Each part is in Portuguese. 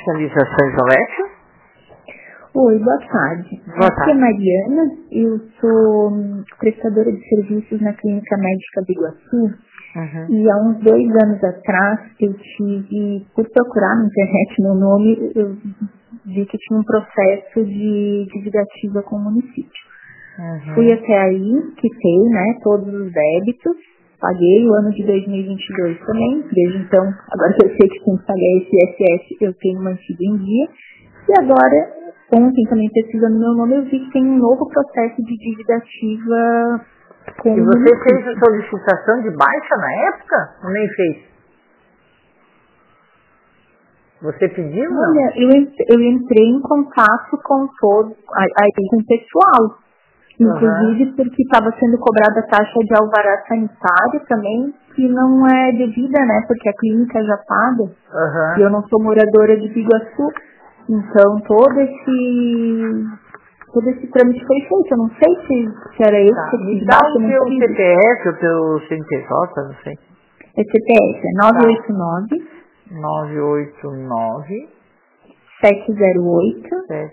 Fiscalização Isolete? Oi, boa tarde. Aqui é Mariana, eu sou prestadora de serviços na Clínica Médica Biguaçu. E há uns 2 anos atrás eu tive, por procurar na internet meu nome, eu vi que tinha um processo de dívida ativa com o município. Fui até aí, quitei, né, todos os débitos, paguei o ano de 2022 também, desde então, agora que eu sei que tem que pagar esse ISS, eu tenho mantido em dia. E agora, ontem também pesquisando meu nome, eu vi que tem um novo processo de dívida ativa com o município. E você fez a solicitação de baixa na época? Ou nem fez? Você pediu, não? Olha, eu entrei em contato com com o pessoal. Inclusive porque estava sendo cobrada a taxa de alvará sanitário também, que não é devida, né? Porque a clínica já paga. E eu não sou moradora de Biguaçu. Então todo esse trâmite foi feito. Eu não sei se era esse que me dá o teu CPF, o teu CNPJ, não sei. É CPF, é 989 708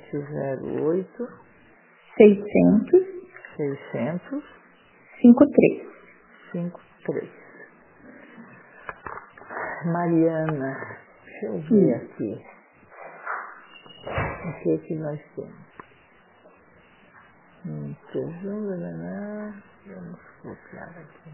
600 53. Mariana, deixa eu ver aqui. O que nós temos? Vamos copiar aqui.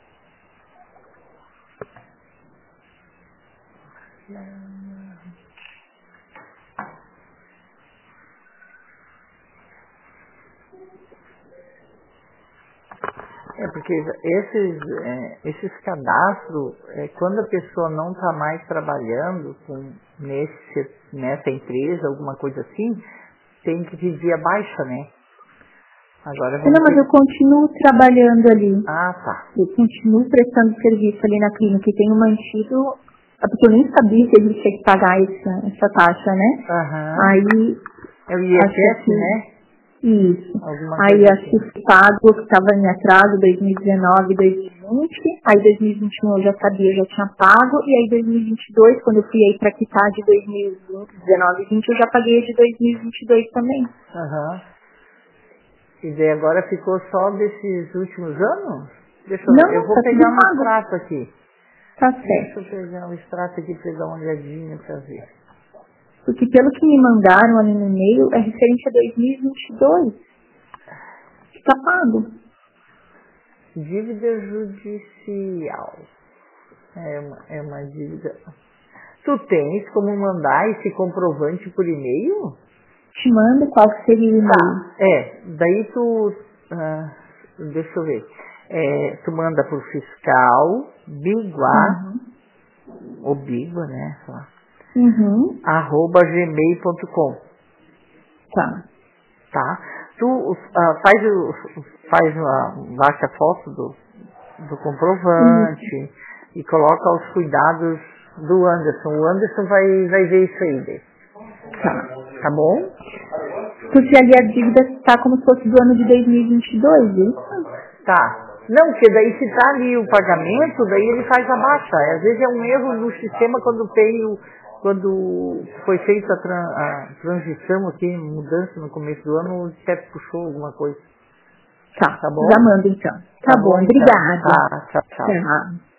Porque esses cadastros, quando a pessoa não está mais trabalhando nessa empresa, alguma coisa assim, tem que pedir a baixa, né? Agora mas eu continuo trabalhando ali. Ah, tá. Eu continuo prestando serviço ali na clínica e tenho mantido, porque eu nem sabia que a gente tinha que pagar essa taxa, né? Aí... É o ISS, né? Isso. Aí acho que pago que estava em atraso 2019 e 2020, aí 2021 eu já sabia, eu já tinha pago, e aí 2022, quando eu fui aí para quitar de 2020, 19 e 20, eu já paguei a de 2022 também. E daí agora ficou só desses últimos anos? Eu vou pegar um extrato aqui. Tá certo. Deixa eu pegar um extrato aqui para dar uma olhadinha para ver. Porque pelo que me mandaram ali no e-mail, é referente a 2022. Está pago. Dívida judicial. É uma dívida. Tu tens como mandar esse comprovante por e-mail? Te mando qual seria o e-mail. Daí tu... deixa eu ver. Tu manda pro fiscal, Bigua, ou Bigua, né? @gmail.com. Tá? Tu baixa a foto do comprovante e coloca os cuidados do Anderson. O Anderson vai ver isso aí dele. Tá bom? Porque ali a dívida está como se fosse do ano de 2022, isso? Tá. Não, porque daí se tá ali o pagamento, daí ele faz a baixa. Às vezes é um erro no sistema quando foi feita a transição aqui, mudança no começo do ano, o chefe puxou alguma coisa. Tá Tá bom? Já mando então. Tá bom, obrigada. Tá, tchau.